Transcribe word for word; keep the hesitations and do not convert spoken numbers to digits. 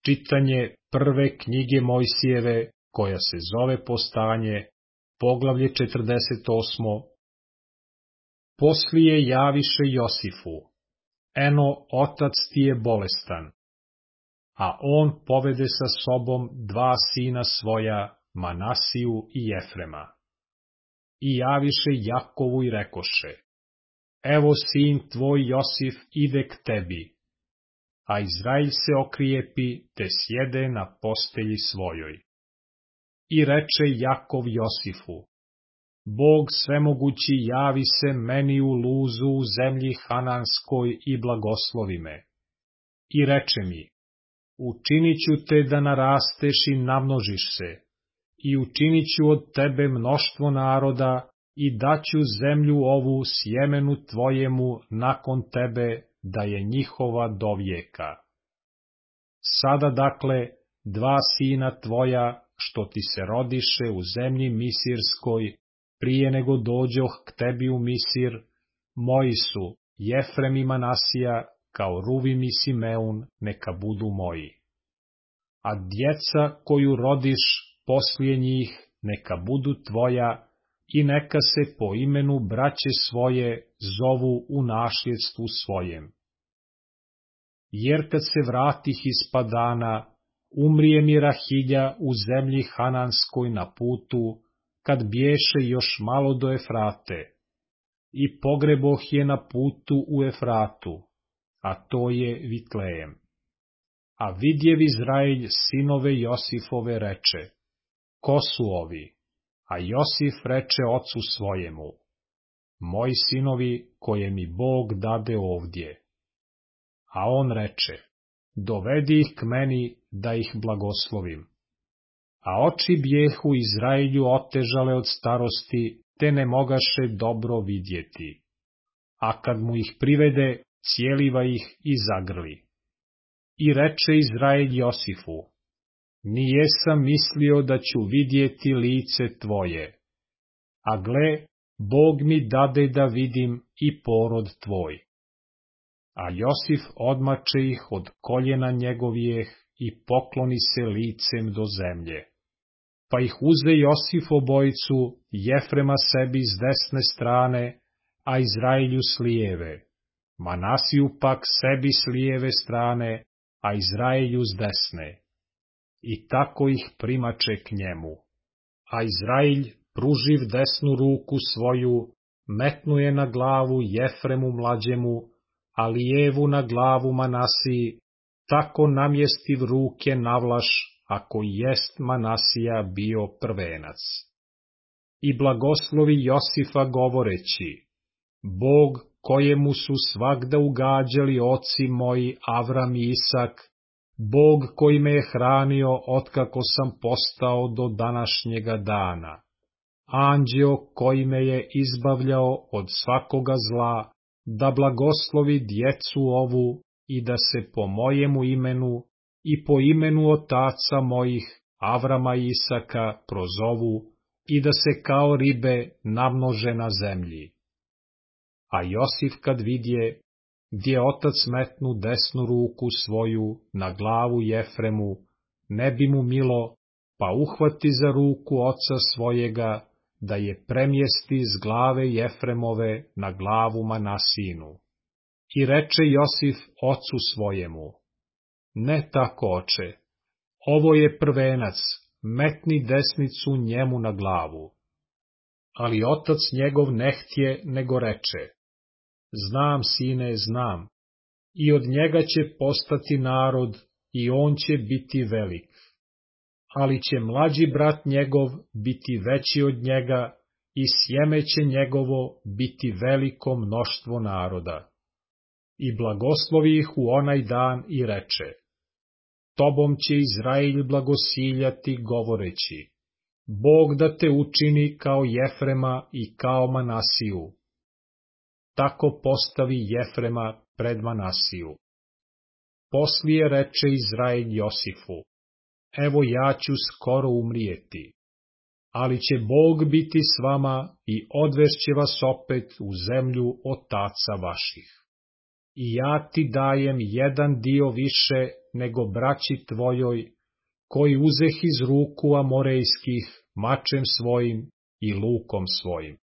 Čitanje prve knjige Mojsijeve, koja se zove Postanje, poglavlje četrdeset osmo. Poslije javiše Josifu, eno, otac ti je bolestan, a on povede sa sobom dva sina svoja, Manasiju i Jefrema. I javiše Jakovu i rekoše, evo sin tvoj Josif ide k tebi, a Izrael se okrijepi te sjede na postelji svojoj. I reče Jakov Josifu, Bog svemogući javi se meni u luzu u zemlji Hananskoj i blagoslovi me. I reče mi, učinit ću te da narasteš i namnožiš se, i učinit ću od tebe mnoštvo naroda, i daću zemlju ovu sjemenu tvojemu nakon tebe, da je njihova do vijeka. Sada dakle, dva sina tvoja, što ti se rodiše u zemlji Misirskoj, prije nego dođoh k tebi u Misir, moji su, Jefrem i Manasija, kao Ruvim i Simeun, neka budu moji. A djeca koju rodiš poslije njih, neka budu tvoja, i neka se po imenu braće svoje zovu u nasljedstvu svojem. Jer kad se vratih iz Padana, umrije mi Rahilja u zemlji Hananskoj na putu, kad bješe još malo do Efrate, i pogreboh je na putu u Efratu, a to je Vitlejem. A vidjev Izrael sinove Josifove reče, ko su ovi? A Josif reče ocu svojemu, moji sinovi koje mi Bog dade ovdje. A on reče, dovedi ih k meni da ih blagoslovim. A oči bijehu Izraelju otežale od starosti, te ne mogaše dobro vidjeti. A kad mu ih privede, cijeliva ih i zagrli. I reče Izrael Josifu, nijesam mislio da ću vidjeti lice tvoje, a gle, Bog mi dade da vidim i porod tvoj. A Josif odmače ih od koljena njegovijeh i pokloni se licem do zemlje. Pa ih uze Josif obojicu, Jefrema sebi s desne strane, a Izraelju s lijeve, Manasiju pak sebi s lijeve strane, a Izraelju s desne. I tako ih primače k njemu. A Izrael, pruživ desnu ruku svoju, metnuje na glavu Jefremu mlađemu, a lijevu na glavu Manasiji, tako namjestiv ruke navlaš, ako jest Manasija bio prvenac. I blagoslovi Josifa govoreći, Bog kojemu su svagda ugađali oci moji Avram i Isak, Bog koji me je hranio otkako sam postao do današnjega dana, anđeo koji me je izbavljao od svakoga zla, da blagoslovi djecu ovu i da se po mojemu imenu i po imenu otaca mojih, Avrama i Isaka, prozovu i da se kao ribe namnože na zemlji. A Josif kad vidje, gdje otac metnu desnu ruku svoju na glavu Jefremu, ne bi mu milo, pa uhvati za ruku oca svojega, da je premjesti z glave Jefremove na glavu Manasinu. I reče Josif ocu svojemu, ne tako, oče, ovo je prvenac, metni desnicu njemu na glavu. Ali otac njegov ne htje, nego reče, znam, sine, znam, i od njega će postati narod, i on će biti velik. Ali će mlađi brat njegov biti veći od njega, i sjeme će njegovo biti veliko mnoštvo naroda. I blagoslovi ih u onaj dan i reče, tobom će Izrael blagosiljati govoreći, Bog da te učini kao Jefrema i kao Manasiju. Tako postavi Jefrema pred Manasiju. Poslije reče Izrael Josifu, evo ja ću skoro umrijeti, ali će Bog biti s vama i odvešće vas opet u zemlju otaca vaših. i ja ti dajem jedan dio više nego braći tvojoj, koji uzeh iz ruku Amorejskih mačem svojim i lukom svojim.